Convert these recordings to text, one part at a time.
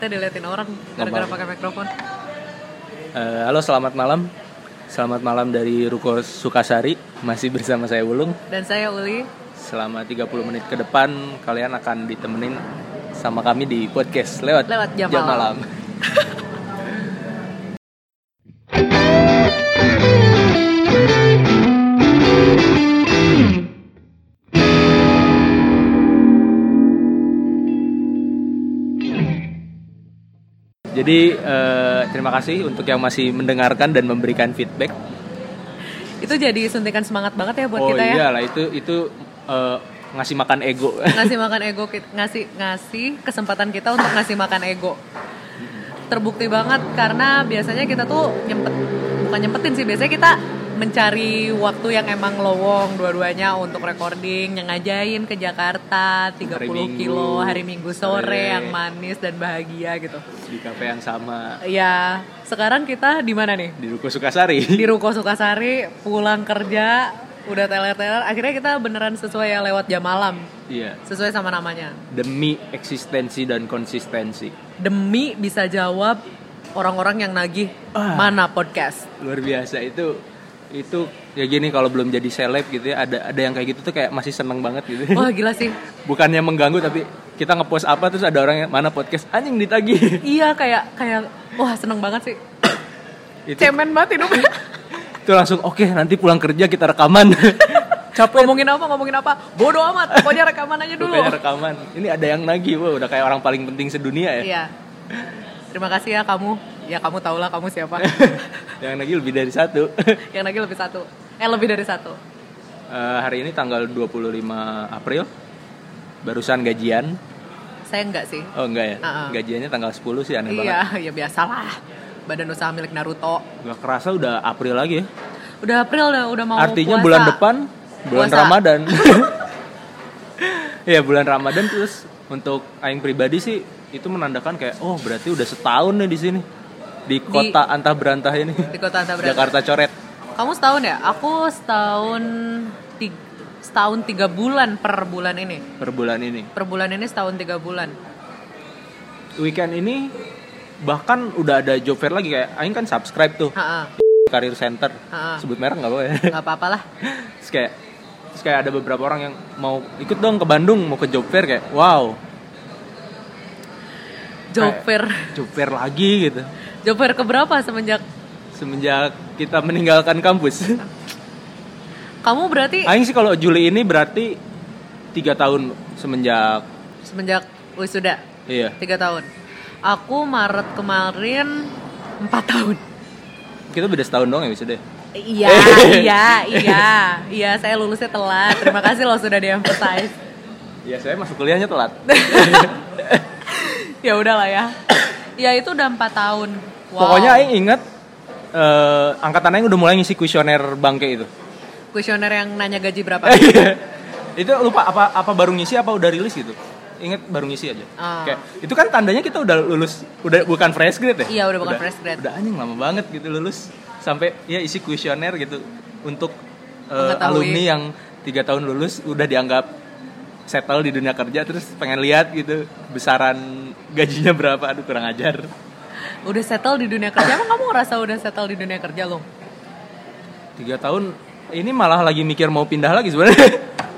Kita diliatin orang gara-gara pakai mikrofon. Halo, selamat malam. Selamat malam dari Ruko Sukasari. Masih bersama saya Wulung. Dan saya Uli. Selama 30 menit ke depan kalian akan ditemenin sama kami di podcast lewat jam malam. Jadi terima kasih untuk yang masih mendengarkan dan memberikan feedback. Itu jadi suntikan semangat banget ya buat kita ya. Oh iyalah, itu ngasih makan ego. Ngasih makan ego, ngasih kesempatan kita untuk ngasih makan ego. Terbukti banget karena biasanya kita tuh bukan nyempetin sih, biasanya kita mencari waktu yang emang lowong dua-duanya untuk recording, nyengajain ke Jakarta 30 kilo hari Minggu sore yang manis dan bahagia gitu. Di kafe yang sama. Ya, sekarang kita di mana nih? Di Ruko Sukasari. Di Ruko Sukasari, pulang kerja, udah teler-teler, akhirnya kita beneran sesuai ya lewat jam malam. Iya. Sesuai sama namanya. Demi eksistensi dan konsistensi. Demi bisa jawab orang-orang yang nagih mana podcast. Luar biasa itu ya gini, kalau belum jadi seleb gitu ya, ada yang kayak gitu tuh kayak masih seneng banget gitu. Wah gila sih. Bukannya mengganggu, tapi kita ngepost apa terus ada orang yang mana podcast anjing ditagih. Iya kayak wah seneng banget sih. Cemen banget hidupnya. Itu langsung oke, nanti pulang kerja kita rekaman. Capek. Ngomongin apa? Bodoh amat. Pokoknya rekaman aja dulu. Pokoknya rekaman. Ini ada yang nagih, wah udah kayak orang paling penting sedunia ya. Iya. Terima kasih ya kamu. Ya kamu tahulah kamu siapa. Yang nagih lebih dari satu. Yang nagih lebih dari satu. Hari ini tanggal 25 April. Barusan gajian. Saya enggak sih. Oh enggak ya? Gajiannya tanggal 10 sih, aneh banget. Iya, ya biasalah. Badan usaha milik Naruto. Gak kerasa udah April lagi ya. Udah April, udah mau artinya puasa. Bulan depan bulan puasa. Ramadan. Ya bulan Ramadan. Terus untuk aing pribadi sih itu menandakan kayak oh berarti udah setahun nih di sini. Di kota antah berantah ini. Di kota antah berantah. Jakarta coret. Kamu setahun ya? Aku setahun 3 bulan per bulan ini. Per bulan ini setahun 3 bulan. Weekend ini bahkan udah ada job fair lagi, kayak aing kan subscribe tuh. Career Center. Sebut merek enggak apa ya? Enggak apa-apa lah. Terus kayak ada beberapa orang yang mau ikut dong ke Bandung, mau ke job fair, kayak wow. Job fair lagi gitu. Job fair keberapa semenjak kita meninggalkan kampus? Kamu berarti? Aing sih kalau Juli ini berarti 3 tahun semenjak wisuda. Iya. 3 tahun. Aku Maret kemarin 4 tahun. Kita beda setahun doang ya wisuda. Iya, saya lulusnya telat. Terima kasih loh sudah di-emphasize. Iya, saya masuk kuliahnya telat. Ya udahlah ya. Ya itu udah 4 tahun. Wow. Pokoknya aing ingat angkatan aing udah mulai ngisi kuesioner bangke itu. Kuesioner yang nanya gaji berapa? Itu lupa apa baru ngisi apa udah rilis gitu. Ingat baru ngisi aja. Kayak itu kan tandanya kita udah lulus, udah bukan fresh grade ya? Iya, udah bukan fresh grade. Udah anjing lama banget gitu lulus. Sampai ya isi kuesioner gitu untuk alumni yang 3 tahun lulus udah dianggap settle di dunia kerja, terus pengen lihat gitu besaran gajinya berapa. Aduh kurang ajar. Udah settle di dunia kerja? Emang kamu ngerasa udah settle di dunia kerja lo? 3 tahun ini malah lagi mikir mau pindah lagi sebenarnya.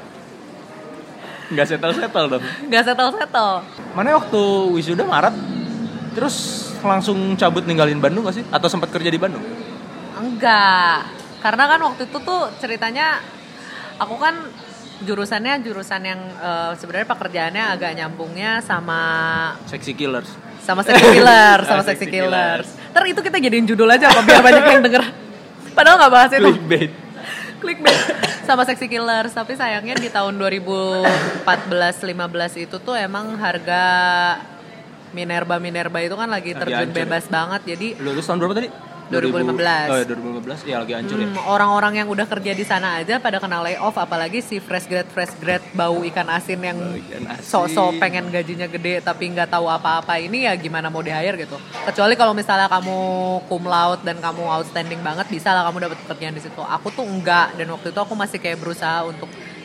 Nggak settle dong. Nggak settle. Mana waktu wisuda Maret, terus langsung cabut ninggalin Bandung nggak sih? Atau sempat kerja di Bandung? Enggak, karena kan waktu itu tuh ceritanya aku kan jurusan yang sebenarnya pekerjaannya agak nyambungnya sama Sexy Killers. Sama Sexy Killers. Ntar itu kita jadiin judul aja apa biar banyak yang denger. Padahal nggak bahas itu. Clickbait. Sama Sexy Killers. Tapi sayangnya di tahun 2014-15 itu tuh emang harga Minerba itu kan lagi terjun bebas banget. Jadi lulus tahun berapa tadi? 2015. Oh ya 2015, ya lagi hancur ya. Orang-orang yang udah kerja di sana aja pada kena layoff, apalagi si fresh grade bau ikan asin yang sok-sok pengen gajinya gede tapi nggak tahu apa-apa, ini ya gimana mau di-hire gitu. Kecuali kalau misalnya kamu cum laude dan kamu outstanding banget, bisa lah kamu dapat pekerjaan di situ. Aku tuh enggak, dan waktu itu aku masih kayak berusaha untuk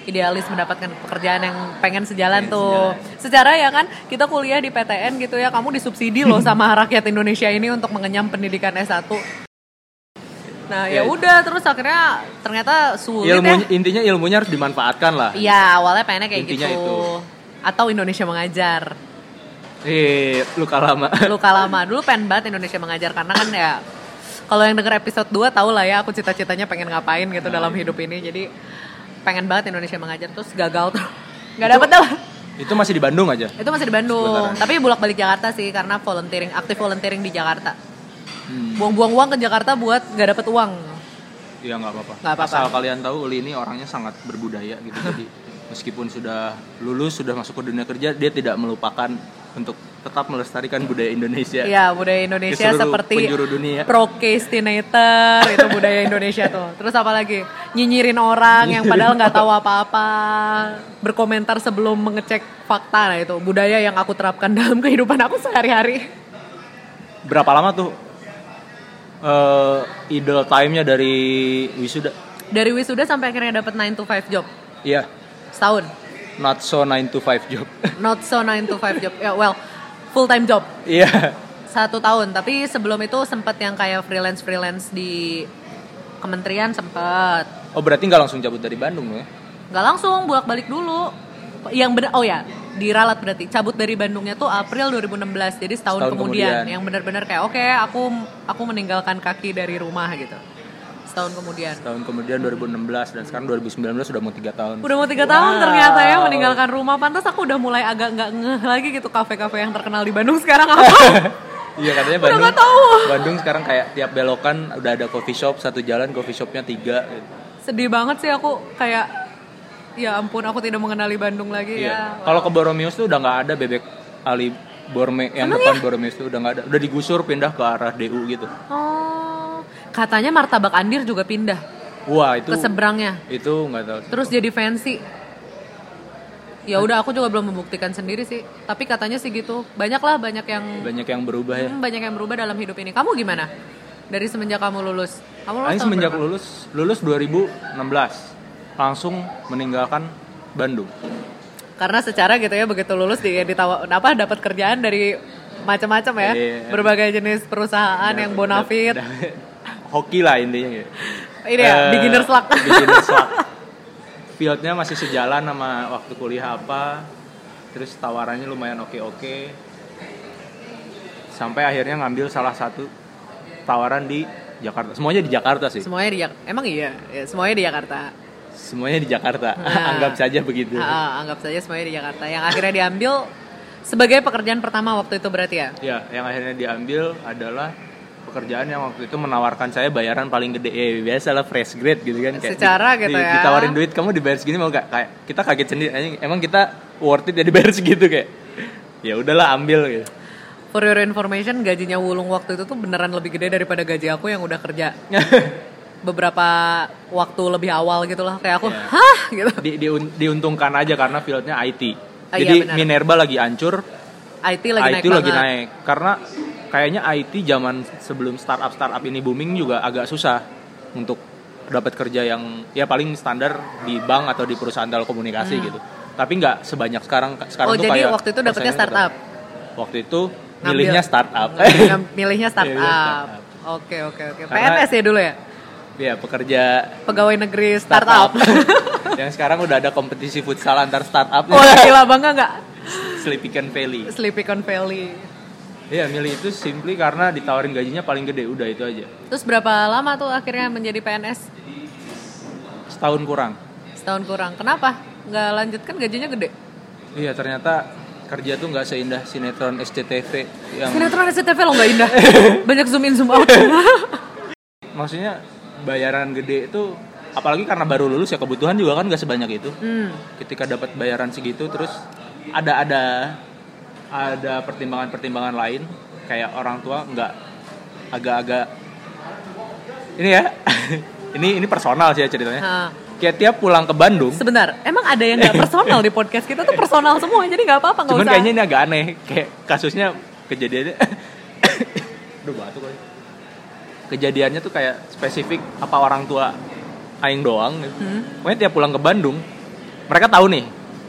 idealis mendapatkan pekerjaan yang pengen sejalan tuh. Secara ya kan kita kuliah di PTN gitu ya, kamu disubsidi loh sama rakyat Indonesia ini untuk mengenyam pendidikan S1. Nah ya udah, terus akhirnya ternyata sulit ya. Intinya ilmunya harus dimanfaatkan lah. Iya, awalnya pengennya kayak intinya gitu. Itu. Atau Indonesia mengajar. Luka lama. Luka lama. Dulu pengen banget Indonesia mengajar karena kan ya kalau yang denger episode 2 tau lah ya aku cita-citanya pengen ngapain gitu dalam hidup ini. Jadi pengen banget Indonesia mengajar, terus gagal tuh. Gak dapet dah. Itu masih di Bandung aja? Itu masih di Bandung. Tapi bolak-balik Jakarta sih karena aktif volunteering di Jakarta. Buang-buang uang ke Jakarta buat gak dapet uang. Iya gak apa-apa. Asal kalian tahu Uli ini orangnya sangat berbudaya gitu. Jadi meskipun sudah lulus, sudah masuk ke dunia kerja, dia tidak melupakan untuk tetap melestarikan budaya Indonesia. Iya, budaya Indonesia seperti dunia. Procrastinator, itu budaya Indonesia tuh. Terus apa lagi? Nyinyirin orang yang padahal nggak tahu apa-apa, berkomentar sebelum mengecek fakta. Nah itu budaya yang aku terapkan dalam kehidupan aku sehari-hari. Berapa lama tuh idle time-nya dari wisuda? Dari wisuda sampai akhirnya dapat 9 to 5 job. Iya. Setahun. Not so 9 to 5 job. Not so 9 to 5 job. Ya, well, full time job. Iya. 1 tahun, tapi sebelum itu sempat yang kayak freelance di kementerian sempat. Oh, berarti nggak langsung cabut dari Bandung ya? Nggak langsung, bolak-balik dulu. Yang benar, oh ya, diralat berarti. Cabut dari Bandungnya tuh April 2016, jadi setahun kemudian. Yang benar-benar kayak oke, aku meninggalkan kaki dari rumah gitu. Setahun kemudian 2016, dan sekarang 2019 sudah mau 3 tahun. Udah mau 3 tahun ternyata ya meninggalkan rumah. Pantas aku udah mulai agak nggak ngeh lagi gitu kafe-kafe yang terkenal di Bandung sekarang apa? Iya katanya Bandung sekarang kayak tiap belokan udah ada coffee shop, satu jalan coffee shopnya 3 gitu. Sedih banget sih aku, kayak ya ampun aku tidak mengenali Bandung lagi. Iya. Kalau ke Boromius tuh udah nggak ada bebek Ali Borme yang depan Boromius tuh udah nggak ada, udah digusur pindah ke arah DU gitu. Oh, katanya Martabak Andir juga pindah. Wah itu. Ke seberangnya. Itu nggak tahu. Terus jadi fancy. Ya udah aku juga belum membuktikan sendiri sih. Tapi katanya sih gitu. Banyak yang berubah ya. Banyak yang berubah dalam hidup ini. Kamu gimana? Dari semenjak kamu lulus? Semenjak lulus 2016. Langsung meninggalkan Bandung. Karena secara gitu ya begitu lulus dapat kerjaan dari macam-macam ya, berbagai jenis perusahaan yang bonafit. Hoki lah intinya gitu. Ini ya beginner's luck. Fieldnya masih sejalan sama waktu kuliah apa. Terus tawarannya lumayan oke. Sampai akhirnya ngambil salah satu tawaran di Jakarta. Semuanya di Jakarta sih. Emang iya, semuanya di Jakarta. Semuanya di Jakarta. Anggap saja begitu. Anggap saja semuanya di Jakarta. Yang akhirnya diambil sebagai pekerjaan pertama waktu itu berarti ya? Ya, yang akhirnya diambil adalah pekerjaan yang waktu itu menawarkan saya bayaran paling gede. Biasalah fresh grade gitu kan. Kayak secara gitu ya. Ditawarin duit, kamu dibayar segini mau gak? Kayak kita kaget sendiri. Emang kita worth it ya dibayar segitu kayak. Ya udahlah ambil gitu. For your information, gajinya Wulung waktu itu tuh beneran lebih gede daripada gaji aku yang udah kerja. Beberapa waktu lebih awal gitu lah, kayak aku hah gitu. Diuntungkan aja karena fieldnya IT. Jadi Minerba lagi hancur, IT lagi naik. Karena kayaknya IT zaman sebelum startup ini booming juga agak susah untuk dapat kerja yang ya paling standar di bank atau di perusahaan telekomunikasi gitu. Tapi nggak sebanyak sekarang tuh jadi kayak waktu itu dapetnya startup. Waktu itu milihnya startup. Milihnya startup. Oke. PNS ya dulu ya? Iya, pegawai negeri startup. Yang sekarang udah ada kompetisi futsal antar startup. Oh, gila bangga nggak? Sleepycon Valley. Iya, milih itu simply karena ditawarin gajinya paling gede, udah itu aja. Terus berapa lama tuh akhirnya menjadi PNS? Setahun kurang. Kenapa? Nggak lanjut kan gajinya gede? Iya, ternyata kerja tuh nggak seindah sinetron SCTV. Sinetron SCTV lo nggak indah? Banyak zoom in zoom out. Maksudnya bayaran gede itu apalagi karena baru lulus ya, kebutuhan juga kan nggak sebanyak itu. Ketika dapat bayaran segitu terus ada pertimbangan lain kayak orang tua nggak agak-agak ini ya ini personal sih ya ceritanya. Kayak tiap pulang ke Bandung. Sebentar, emang ada yang nggak personal di podcast kita tuh personal semua, jadi nggak apa-apa, nggak usah. Cuman kayaknya ini agak aneh, kayak kasusnya kejadiannya. Aduh batuk kali. Kejadiannya tuh kayak spesifik apa orang tua aing doang gitu. Pokoknya tiap pulang ke Bandung mereka tahu nih,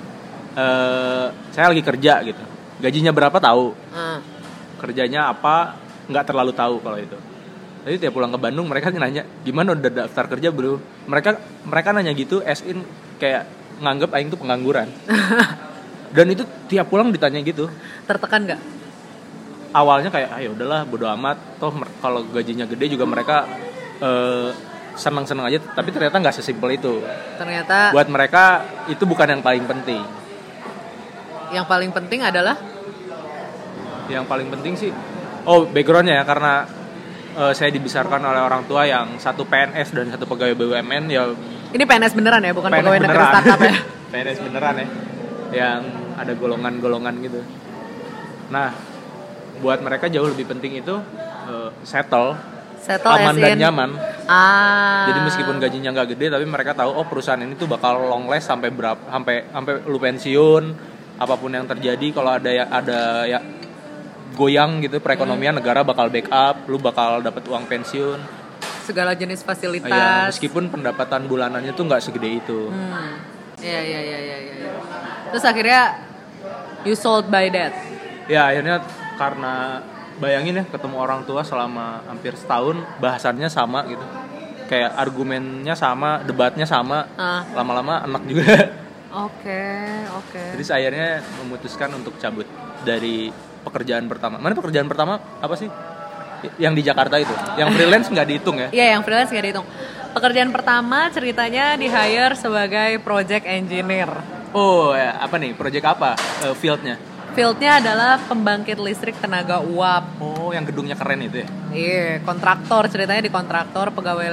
saya lagi kerja gitu, gajinya berapa tahu, kerjanya apa nggak terlalu tahu kalau itu. Jadi tiap pulang ke Bandung mereka nanya, gimana udah daftar kerja belum? Mereka nanya gitu, as in kayak nganggep aing tuh pengangguran. Dan itu tiap pulang ditanya gitu. Tertekan nggak? Awalnya kayak, ayo udahlah bodo amat, toh kalau gajinya gede juga mereka senang-senang aja. Tapi ternyata nggak sesimpel itu. Ternyata buat mereka itu bukan yang paling penting. Yang paling penting adalah? Yang paling penting sih, backgroundnya ya, karena saya dibesarkan oleh orang tua yang satu PNS dan satu pegawai BUMN ya. Ini PNS beneran ya, bukan PNS pegawai negeri startup ya. PNS beneran ya, yang ada golongan-golongan gitu. Nah, buat mereka jauh lebih penting itu settle aman dan nyaman. Jadi meskipun gajinya nggak gede, tapi mereka tahu perusahaan ini tuh bakal long last sampai lu pensiun, apapun yang terjadi, kalau ada ya goyang gitu perekonomian, negara bakal backup, lu bakal dapat uang pensiun, segala jenis fasilitas. Ya, meskipun pendapatan bulanannya tuh nggak segede itu. Iya. Terus akhirnya you sold by that. Ya akhirnya, karena bayangin ya, ketemu orang tua selama hampir setahun, bahasannya sama gitu, kayak argumennya sama, debatnya sama, lama-lama enak juga. Oke. Jadi akhirnya memutuskan untuk cabut dari pekerjaan pertama. Mana pekerjaan pertama apa sih? Yang di Jakarta itu. Yang freelance nggak dihitung ya? Iya, yang freelance nggak dihitung. Pekerjaan pertama ceritanya di hire sebagai project engineer. Oh ya, apa nih? Project apa? Fieldnya? Fieldnya adalah pembangkit listrik tenaga uap. Oh, yang gedungnya keren itu ya? Iya, kontraktor, ceritanya di kontraktor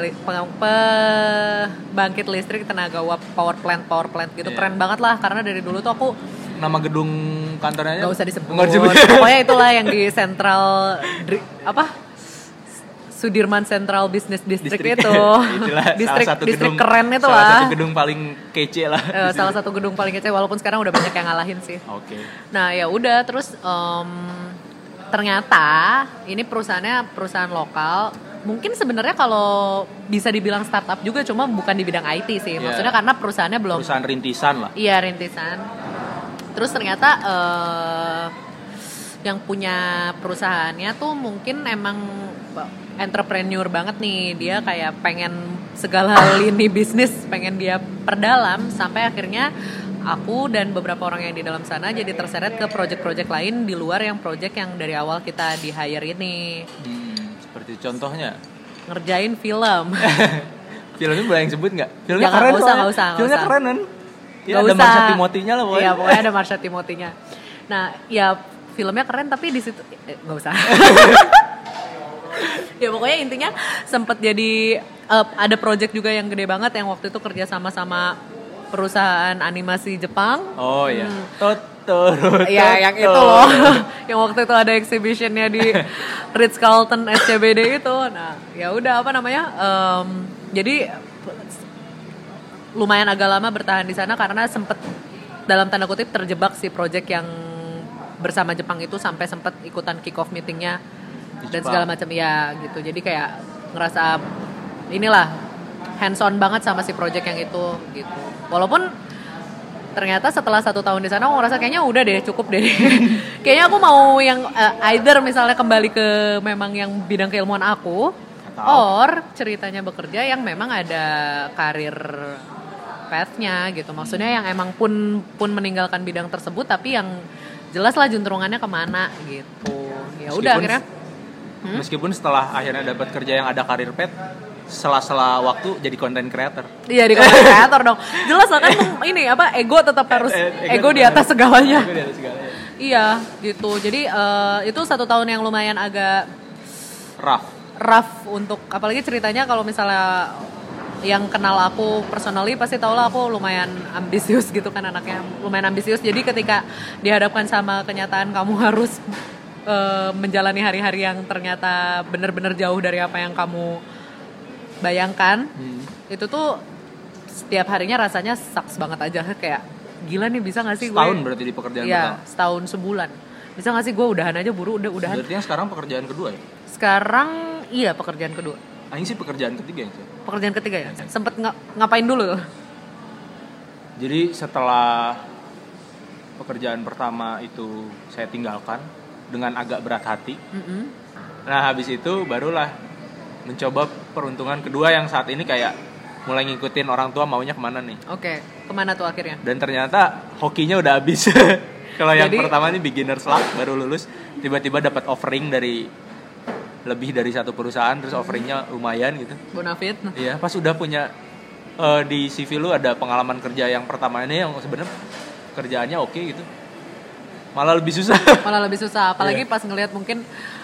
pembangkit listrik tenaga uap, power plant gitu. Yeah. Keren banget lah, karena dari dulu tuh aku, nama gedung kantornya nggak usah disebut. Pokoknya itulah yang di Central Sudirman Central Business District itu. Distrik keren itu lah. Salah satu gedung paling kece lah. Salah satu gedung paling kece, walaupun sekarang udah banyak yang ngalahin sih. Oke. Nah ya udah, terus ternyata ini perusahaan lokal. Mungkin sebenarnya kalau bisa dibilang startup juga, cuma bukan di bidang IT sih. Maksudnya karena perusahaannya belum. Perusahaan rintisan lah. Iya, rintisan. Terus ternyata yang punya perusahaannya tuh mungkin emang entrepreneur banget nih. Dia kayak pengen segala lini bisnis pengen dia perdalam, sampai akhirnya aku dan beberapa orang yang di dalam sana jadi terseret ke project-project lain di luar yang project yang dari awal kita di hire ini. Seperti contohnya ngerjain film. Filmnya boleh yang sebut nggak? Filmnya ya, keren loh. Filmnya keren kan? Ya, ada Marsha Timothy-nya lah pokoknya. Iya, pokoknya ada Marsha Timothy-nya. Nah, ya filmnya keren, tapi di situ nggak usah. Ya pokoknya intinya sempet jadi ada project juga yang gede banget yang waktu itu kerja sama perusahaan animasi Jepang. Oh iya. Totoro. Ya yang itu loh. Yang waktu itu ada exhibitionnya di Ritz-Carlton SCBD itu. Nah, ya udah jadi lumayan agak lama bertahan di sana karena sempet dalam tanda kutip terjebak si project yang bersama Jepang itu, sampai sempet ikutan kick off meetingnya dan segala macam ya gitu. Jadi kayak ngerasa inilah hands on banget sama si project yang itu gitu. Walaupun ternyata setelah 1 tahun di sana aku ngerasa kayaknya udah deh, cukup deh. Kayaknya aku mau yang either misalnya kembali ke memang yang bidang keilmuan aku, or ceritanya bekerja yang memang ada karir path-nya gitu. Maksudnya yang emang pun meninggalkan bidang tersebut, tapi yang jelas lah juntrungannya kemana gitu. Ya udah akhirnya. Meskipun setelah akhirnya dapat kerja yang ada karir path, sela-sela waktu jadi content creator. Iya, di content creator dong. Jelas lah kan ini ego tetap harus ego di atas segalanya. Iya gitu. Jadi itu 1 tahun yang lumayan agak rough untuk, apalagi ceritanya kalau misalnya yang kenal aku personally pasti tau lah aku lumayan ambisius gitu kan, anaknya lumayan ambisius. Jadi ketika dihadapkan sama kenyataan kamu harus menjalani hari-hari yang ternyata benar-benar jauh dari apa yang kamu bayangkan, itu tuh setiap harinya rasanya sucks banget aja, kayak gila nih, bisa nggak sih gue setahun berarti di pekerjaan pertama? Setahun sebulan, bisa nggak sih gue udahan aja udahan. Berarti yang sekarang pekerjaan kedua ya? Sekarang iya pekerjaan kedua. Ini sih pekerjaan ketiga ya? Pekerjaan ketiga ya? Sempet ngapain dulu? Jadi setelah pekerjaan pertama itu saya tinggalkan dengan agak berat hati. Nah habis itu barulah mencoba peruntungan kedua yang saat ini kayak mulai ngikutin orang tua maunya kemana nih. Oke, kemana tuh akhirnya? Dan ternyata hokinya udah habis. Kalau yang pertama ini beginners luck, baru lulus tiba-tiba dapat offering dari lebih dari satu perusahaan, terus offeringnya lumayan gitu. Bonafit. Iya, pas udah punya di CV lu ada pengalaman kerja yang pertama ini yang sebenarnya kerjaannya oke gitu. Malah lebih susah. Apalagi pas ngelihat mungkin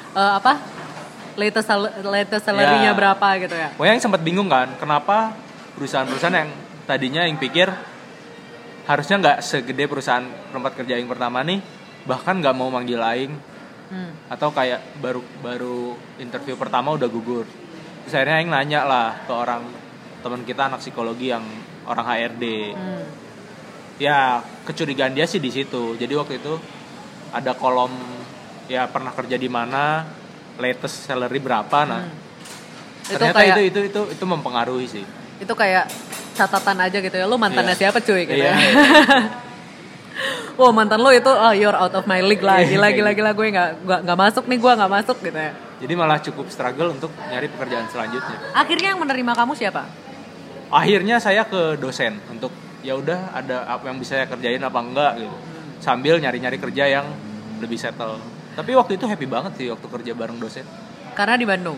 latest salary-nya berapa gitu ya. Pokoknya yang sempat bingung kan, kenapa perusahaan-perusahaan yang tadinya yang pikir harusnya nggak segede perusahaan tempat kerja yang pertama nih, bahkan nggak mau manggil aing, atau kayak baru interview pertama udah gugur. Terus akhirnya aing nanya lah ke orang teman kita anak psikologi yang orang HRD. Ya kecurigaan dia sih di situ. Jadi waktu itu ada kolom ya pernah kerja di mana, latest salary berapa, nah ternyata itu mempengaruhi sih. Itu kayak catatan aja gitu ya, lu mantannya siapa cuy gitu ya. Wah mantan lo itu you're out of my league lah, gila gue nggak masuk nih, gue nggak masuk gitu ya. Jadi malah cukup struggle untuk nyari pekerjaan selanjutnya. Akhirnya yang menerima kamu siapa? Akhirnya saya ke dosen untuk ya udah ada apa yang bisa saya kerjain apa enggak gitu, sambil nyari-nyari kerja yang lebih settle. Tapi waktu itu happy banget sih waktu kerja bareng dosen. Karena di Bandung.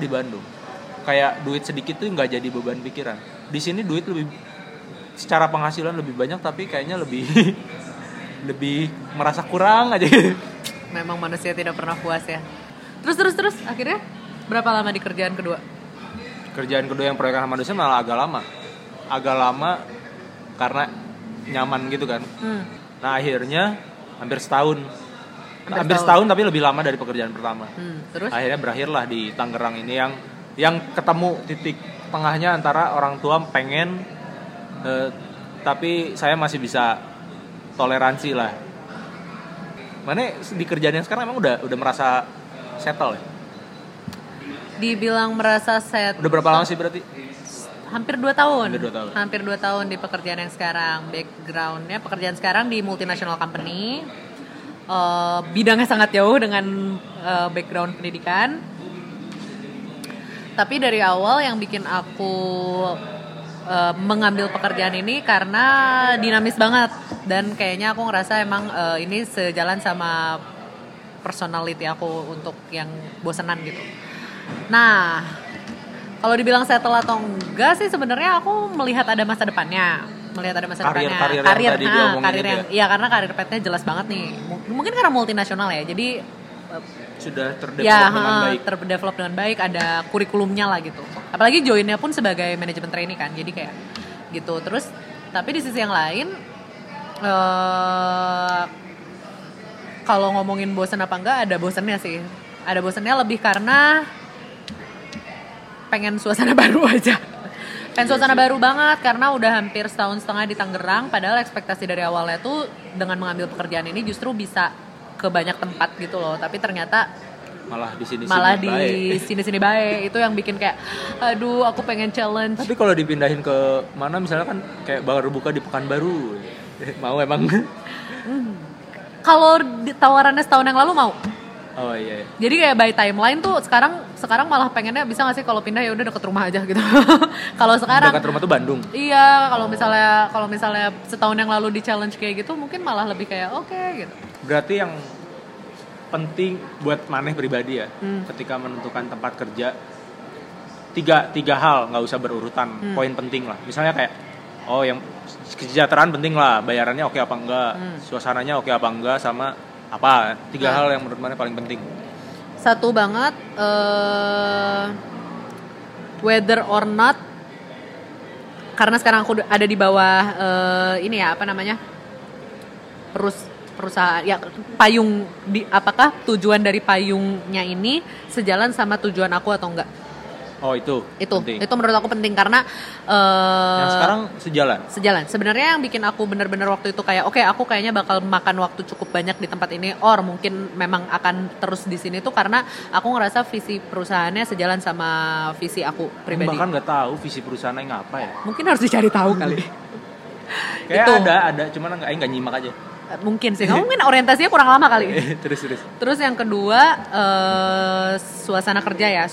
Kayak duit sedikit tuh nggak jadi beban pikiran. Di sini duit lebih secara penghasilan lebih banyak, tapi kayaknya lebih lebih merasa kurang aja. Memang manusia tidak pernah puas ya. Terus akhirnya berapa lama di kerjaan kedua? Kerjaan kedua yang proyek sama dosen malah agak lama karena nyaman gitu kan. Nah akhirnya hampir setahun tapi lebih lama dari pekerjaan pertama. Terus? Akhirnya berakhirlah di Tangerang ini yang ketemu titik tengahnya antara orang tua pengen tapi saya masih bisa toleransi lah. Mana di kerjaan yang sekarang emang udah merasa settle ya? Dibilang merasa settle. Udah berapa lama sih berarti? Hampir 2 tahun. Hampir 2 tahun di pekerjaan yang sekarang. Backgroundnya pekerjaan sekarang di multinational company. Bidangnya sangat jauh dengan background pendidikan. Tapi dari awal yang bikin aku mengambil pekerjaan ini karena dinamis banget. Dan kayaknya aku ngerasa emang ini sejalan sama personality aku untuk yang bosenan gitu. Nah, kalau dibilang settle atau enggak sih sebenarnya aku melihat ada masa depannya. Karir yang iya, karena karir path-nya jelas banget nih. Mungkin karena multinasional ya. Jadi sudah terdevelop dengan baik, ada kurikulumnya lah gitu. Apalagi joinnya pun sebagai manajemen trainee kan. Jadi kayak gitu. Terus tapi di sisi yang lain kalau ngomongin bosan apa enggak, ada bosannya sih. Ada bosannya lebih karena pengen suasana baru aja. Pengen suasana baru banget karena udah hampir 1,5 tahun di Tangerang. Padahal ekspektasi dari awalnya tuh dengan mengambil pekerjaan ini justru bisa ke banyak tempat gitu loh. Tapi ternyata malah di sini baik. Itu yang bikin kayak aduh aku pengen challenge. Tapi kalau dipindahin ke mana misalnya kan kayak baru buka di Pekanbaru, mau emang? Kalau tawarannya setahun yang lalu mau. Oh iya. Jadi kayak by timeline tuh sekarang malah pengennya bisa nggak sih kalau pindah ya udah deket rumah aja gitu. Kalau sekarang dekat rumah tuh Bandung. Iya, kalau misalnya setahun yang lalu di challenge kayak gitu mungkin malah lebih kayak oke gitu. Berarti yang penting buat maneh pribadi ya, ketika menentukan tempat kerja tiga hal, nggak usah berurutan, poin penting lah. Misalnya kayak yang kesejahteraan penting lah, bayarannya oke apa enggak, suasananya oke apa enggak, sama apa 3 hal yang menurut mana paling penting. Satu banget, whether or not, karena sekarang aku ada di bawah ini ya apa namanya perusahaan ya, payung apakah tujuan dari payungnya ini sejalan sama tujuan aku atau enggak. Oh itu menurut aku penting karena yang sekarang sejalan. Sebenarnya yang bikin aku benar-benar waktu itu kayak oke, aku kayaknya bakal makan waktu cukup banyak di tempat ini, or mungkin memang akan terus di sini tuh karena aku ngerasa visi perusahaannya sejalan sama visi aku pribadi. Bahkan nggak tahu visi perusahaannya ngapa ya. Mungkin harus dicari tahu kali. Kayak itu ada, cuman aing nggak nyimak aja. mungkin sih, kamu mungkin orientasinya kurang lama kali. Terus Yang kedua suasana kerja ya,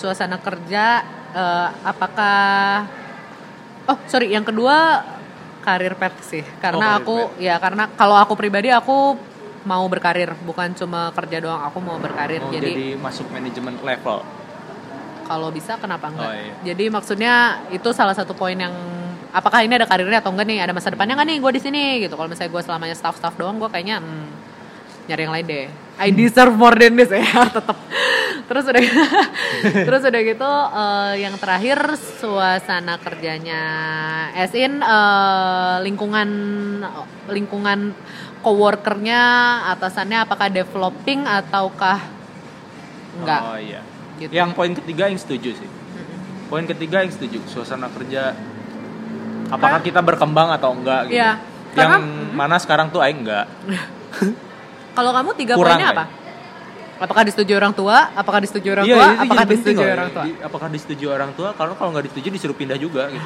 apakah yang kedua karir path sih, karena karena kalau aku pribadi aku mau berkarir, bukan cuma kerja doang, aku mau berkarir. Jadi masuk manajemen level. Kalau bisa kenapa enggak? Iya. Jadi maksudnya itu salah satu poin yang apakah ini ada karirnya atau enggak nih, ada masa depannya enggak nih gue di sini gitu. Kalau misalnya gue selamanya staff doang, gue kayaknya nyari yang lain deh. I deserve more than this ya tetap. Terus udah gitu yang terakhir suasana kerjanya, as in lingkungan coworkernya, atasannya apakah developing ataukah enggak. Oh iya. Gitu. Yang poin ketiga yang setuju sih. Poin ketiga yang setuju, suasana kerja apakah kita berkembang atau enggak gitu. Iya, yang mana sekarang tuh aing enggak. Kalau kamu 3 poinnya apa? Apakah disetujui orang tua? Apakah disetujui orang tua? Apakah disetujui orang tua? Apakah disetujui orang tua? Kalau nggak disetujui disuruh pindah juga gitu.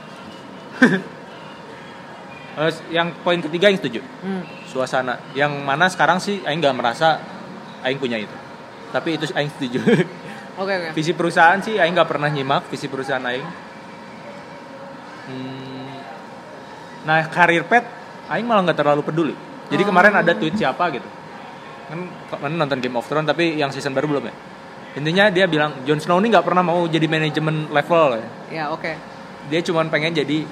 Yang poin ketiga yang setuju. Suasana. Yang mana sekarang sih aing nggak merasa aing punya itu. Tapi itu aing setuju. Oke. Visi perusahaan sih aing nggak pernah nyimak visi perusahaan aing. Nah, karir pet aing malah nggak terlalu peduli. Jadi kemarin ada tweet siapa gitu. Kan nonton Game of Thrones tapi yang season baru belum ya. Intinya dia bilang Jon Snow ini nggak pernah mau jadi manajemen level ya. Ya, oke. Dia cuma pengen jadi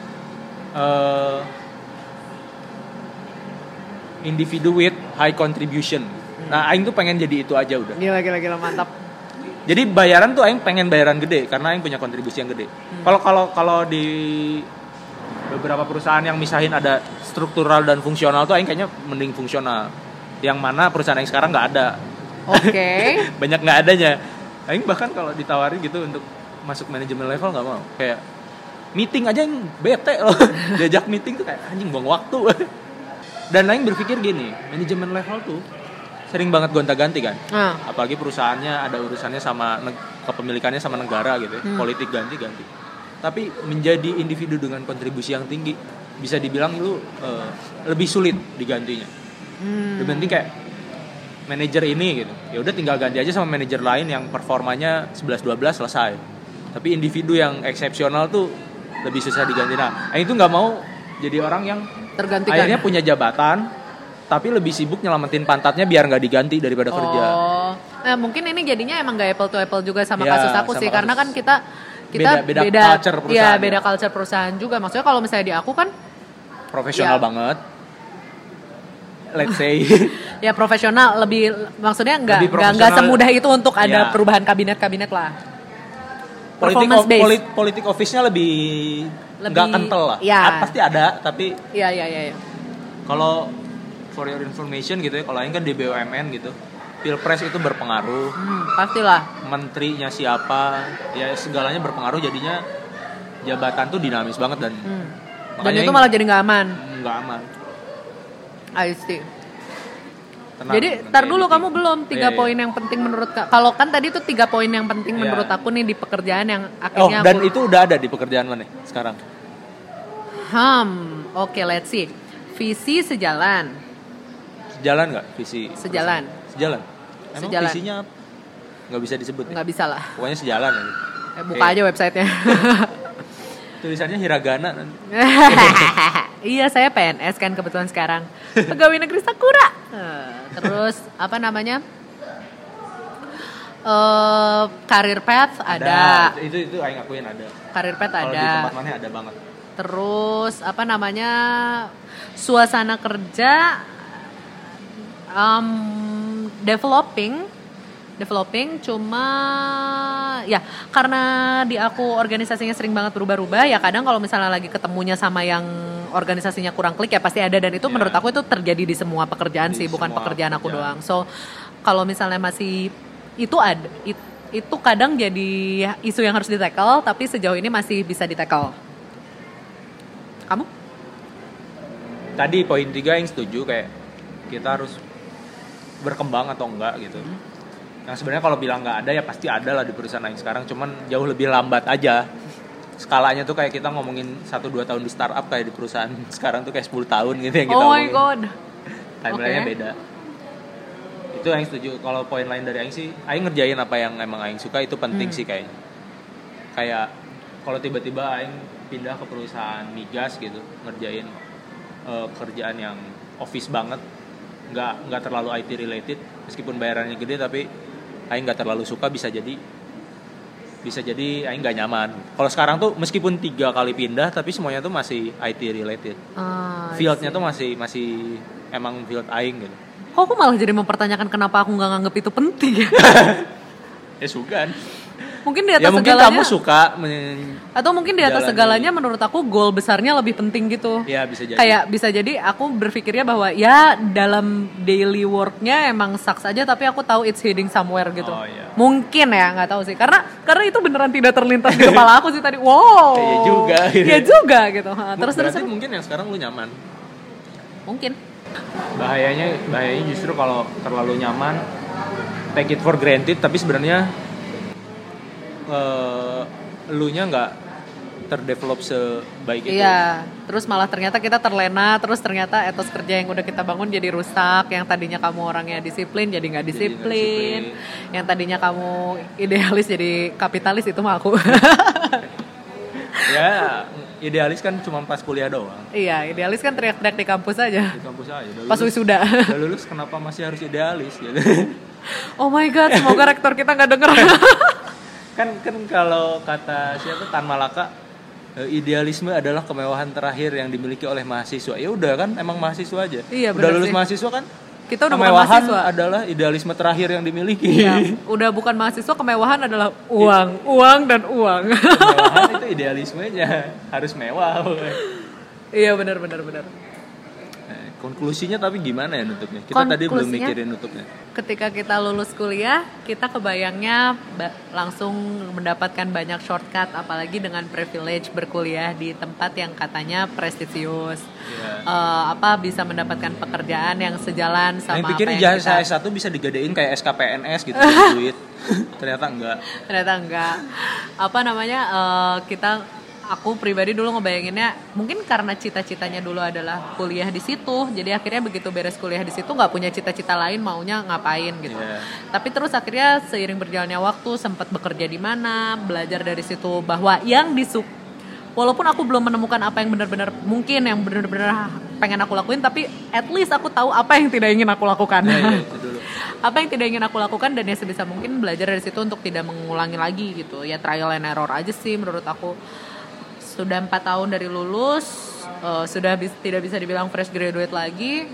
individu with high contribution. Nah, aing tuh pengen jadi itu aja udah. Gila mantap. Jadi bayaran tuh aing pengen bayaran gede karena aing punya kontribusi yang gede. Kalau di beberapa perusahaan yang misahin ada struktural dan fungsional tuh aing kayaknya mending fungsional. Yang mana perusahaan yang sekarang nggak ada. Oke. Banyak nggak adanya. Aing bahkan kalau ditawarin gitu untuk masuk manajemen level nggak mau. Kayak meeting aja yang bete loh. Diajak meeting tuh kayak anjing buang waktu. Dan aing berpikir gini, manajemen level tuh sering banget gonta-ganti kan. Apalagi perusahaannya ada urusannya sama kepemilikannya sama negara gitu ya. Politik ganti-ganti. Tapi menjadi individu dengan kontribusi yang tinggi bisa dibilang lu lebih sulit digantinya. Lebih penting kayak manajer ini gitu. Ya udah tinggal ganti aja sama manajer lain yang performanya 11-12 selesai. Tapi individu yang eksepsional tuh lebih susah diganti. Nah, itu nggak mau jadi orang yang tergantikan. Akhirnya punya jabatan tapi lebih sibuk nyelamatin pantatnya biar nggak diganti daripada kerja. Mungkin ini jadinya emang nggak apple to apple juga sama kasus aku sih, karena kan kita beda culture perusahaan. Iya, beda culture perusahaan juga. Maksudnya kalau misalnya di aku kan profesional banget. Let's say. Ya profesional, lebih maksudnya nggak semudah itu untuk ada perubahan kabinet lah. Politik office-nya lebih nggak kental lah. Ya. Pasti ada, tapi Iya. Kalau for your information gitu ya, kalau ini kan di BUMN gitu, pilpres itu berpengaruh. Pastilah. Menterinya siapa, ya segalanya berpengaruh, jadinya jabatan tuh dinamis banget dan itu malah jadi nggak aman. Nggak aman. I see. Jadi tar dulu kamu belum 3 poin yang penting menurut kalau kan tadi tuh 3 poin yang penting menurut aku nih di pekerjaan yang akhirnya dan itu udah ada di pekerjaan mana sekarang? Oke, let's see. Visi sejalan nggak visi? Sejalan. Emang sejalan. Visinya nggak bisa disebut? Nggak bisa lah. Pokoknya sejalan aja. Buka aja websitenya. Tulisannya hiragana nanti. Iya, saya PNS kan kebetulan sekarang. Pegawai negeri Sakura. Terus apa namanya? Career path ada. Itu aing akuin ada. Career path ada. Kalau di tempat mana ada banget. Terus apa namanya? Suasana kerja developing cuma ya karena di aku organisasinya sering banget berubah-ubah ya, kadang kalau misalnya lagi ketemunya sama yang organisasinya kurang klik ya pasti ada, dan itu menurut aku itu terjadi di semua pekerjaan sih, bukan pekerjaan aku doang. So kalau misalnya masih itu ada itu kadang jadi isu yang harus di-tackle, tapi sejauh ini masih bisa di-tackle. Kamu? Tadi poin 3 yang setuju, kayak kita harus berkembang atau enggak gitu. Nah sebenarnya kalau bilang nggak ada ya pasti ada lah di perusahaan yang sekarang, cuman jauh lebih lambat aja. skalanya tuh kayak kita ngomongin 1-2 tahun di startup, kayak di perusahaan sekarang tuh kayak 10 tahun gitu yang kita Oh my ngomongin. god. Timelinenya beda. Itu Aing setuju. Kalau poin lain dari Aing sih, Aing ngerjain apa yang emang Aing suka itu penting sih kayaknya. Kayak kalau tiba-tiba Aing pindah ke perusahaan migas gitu, ngerjain kerjaan yang office banget, nggak terlalu IT related, meskipun bayarannya gede tapi Aing nggak terlalu suka, bisa jadi Aing nggak nyaman. Kalau sekarang tuh meskipun 3 kali pindah tapi semuanya tuh masih IT related. Fieldnya tuh masih emang field Aing gitu. Kok aku malah jadi mempertanyakan kenapa aku nggak nganggep itu penting ya? Ya suka. Mungkin di atas mungkin segalanya. Kamu suka atau mungkin di atas segalanya menurut aku goal besarnya lebih penting gitu. Ya bisa jadi. Kayak bisa jadi aku berpikirnya bahwa ya dalam daily worknya emang sucks aja, tapi aku tahu it's heading somewhere gitu. Oh, iya. Mungkin ya, nggak tahu sih. Karena itu beneran tidak terlintas di kepala aku sih tadi. Wow. Iya juga. Iya juga gitu. Terus berarti mungkin yang sekarang lu nyaman. Mungkin. Bahayanya justru kalau terlalu nyaman, take it for granted, tapi sebenarnya elunya nggak terdevelop sebaik itu. Iya, terus malah ternyata kita terlena, terus ternyata etos kerja yang udah kita bangun jadi rusak. Yang tadinya kamu orangnya disiplin jadi nggak disiplin. Yang tadinya kamu idealis jadi kapitalis, itu mah aku. Ya, idealis kan cuma pas kuliah doang. Iya, idealis kan teriak-teriak di kampus aja. Di kampus aja. Pas wisuda. Udah lulus kenapa masih harus idealis gitu. Oh my god, semoga rektor kita nggak denger. kan kalau kata siapa Tan Malaka, idealisme adalah kemewahan terakhir yang dimiliki oleh mahasiswa. Ya udah kan, emang mahasiswa aja. Iya, udah lulus sih. Mahasiswa kan, kita udah bukan kemewahan mahasiswa. adalah idealisme terakhir yang dimiliki. Iya, udah bukan mahasiswa, kemewahan adalah uang dan uang. Kemewahan itu idealismenya harus mewah. Iya, benar. Konklusinya tapi gimana ya nutupnya? Kita tadi belum mikirin nutupnya. Ketika kita lulus kuliah, kita kebayangnya langsung mendapatkan banyak shortcut, apalagi dengan privilege berkuliah di tempat yang katanya prestisius. Yeah. Bisa mendapatkan pekerjaan yang sejalan sama apa yang kita. Ijazah S1 bisa digadein kayak SKPNS gitu, duit. Ternyata enggak. Aku pribadi dulu ngebayanginnya mungkin karena cita-citanya dulu adalah kuliah di situ, jadi akhirnya begitu beres kuliah di situ nggak punya cita-cita lain, maunya ngapain gitu. Yeah. Tapi terus akhirnya seiring berjalannya waktu sempat bekerja di mana, belajar dari situ bahwa walaupun aku belum menemukan apa yang benar-benar pengen aku lakuin, tapi at least aku tahu apa yang tidak ingin aku lakukan. Yeah, itu dulu. Apa yang tidak ingin aku lakukan, dan ya sebisa mungkin belajar dari situ untuk tidak mengulangi lagi gitu. Ya trial and error aja sih menurut aku. Sudah 4 tahun dari lulus, sudah tidak bisa dibilang fresh graduate lagi.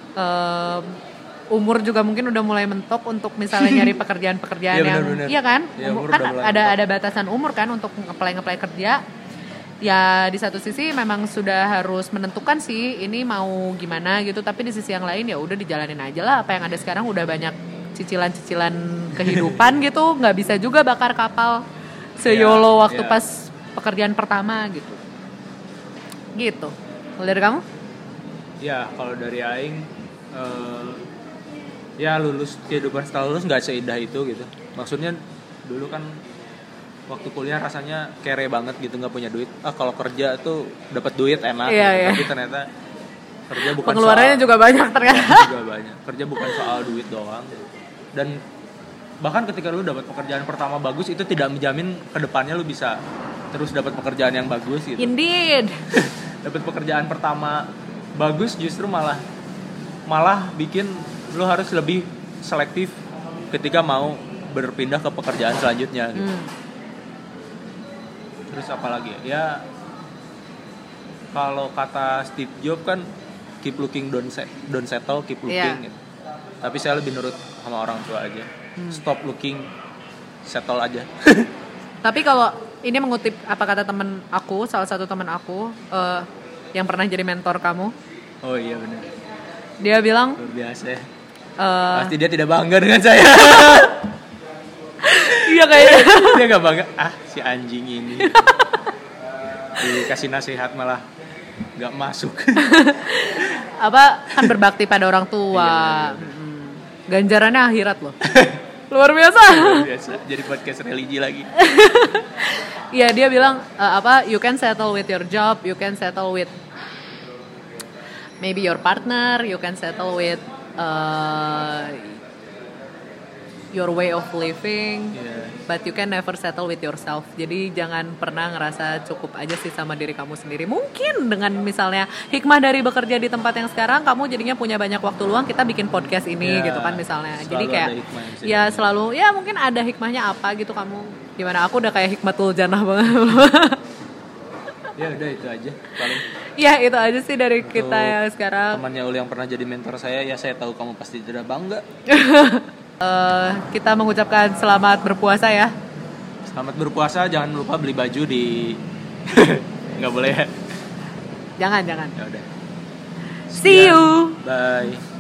Umur juga mungkin udah mulai mentok untuk misalnya nyari pekerjaan-pekerjaan yang bener. Iya kan? Ya, kan ada batasan umur kan untuk nge-apply kerja. Ya di satu sisi memang sudah harus menentukan sih ini mau gimana gitu, tapi di sisi yang lain ya udah dijalanin aja lah. Apa yang ada sekarang udah banyak cicilan-cicilan kehidupan gitu, nggak bisa juga bakar kapal se-YOLO waktu pas pekerjaan pertama gitu. Kalau dari kamu? Ya, kalau dari Aing, ya lulus, kehidupan setelah lulus nggak seindah itu gitu. Maksudnya dulu kan waktu kuliah rasanya kere banget gitu, nggak punya duit. Kalau kerja tuh dapat duit enak, gitu. Tapi ternyata kerja bukan pengeluarannya juga banyak ternyata. Kerja bukan soal duit doang. Dan bahkan ketika lu dapat pekerjaan pertama bagus, itu tidak menjamin kedepannya lu bisa terus dapat pekerjaan yang bagus gitu. Indeed. Dapat pekerjaan pertama bagus justru malah bikin lu harus lebih selektif ketika mau berpindah ke pekerjaan selanjutnya gitu. Terus apa lagi ya? Kalau kata Steve Jobs kan keep looking, don't settle, keep looking gitu. Tapi saya lebih nurut sama orang tua aja. Stop looking, settle aja. Tapi kalau ini mengutip apa kata salah satu teman aku yang pernah jadi mentor kamu. Oh iya benar. Dia bilang luar biasa. Pasti dia tidak bangga dengan saya. Iya kayaknya. Dia gak bangga. Si anjing ini. Dikasih nasihat malah gak masuk. Kan berbakti pada orang tua. Ganjarannya akhirat loh. Luar biasa. Jadi podcast religi lagi. Iya, dia bilang you can settle with your job, you can settle with maybe your partner, you can settle with your way of living, but you can never settle with yourself. Jadi jangan pernah ngerasa cukup aja sih sama diri kamu sendiri. Mungkin dengan misalnya hikmah dari bekerja di tempat yang sekarang, kamu jadinya punya banyak waktu luang, kita bikin podcast ini gitu kan misalnya. Jadi kayak ya selalu ya mungkin ada hikmahnya apa gitu kamu. Gimana, aku udah kayak hikmatul janah banget. Ya udah itu aja paling. Ya itu aja sih dari kita ya sekarang. Temannya Uli yang pernah jadi mentor saya, ya saya tahu kamu pasti tidak bangga. Kita mengucapkan selamat berpuasa ya. Selamat berpuasa, jangan lupa beli baju di nggak boleh ya. Jangan. Ya udah. See you. Bye.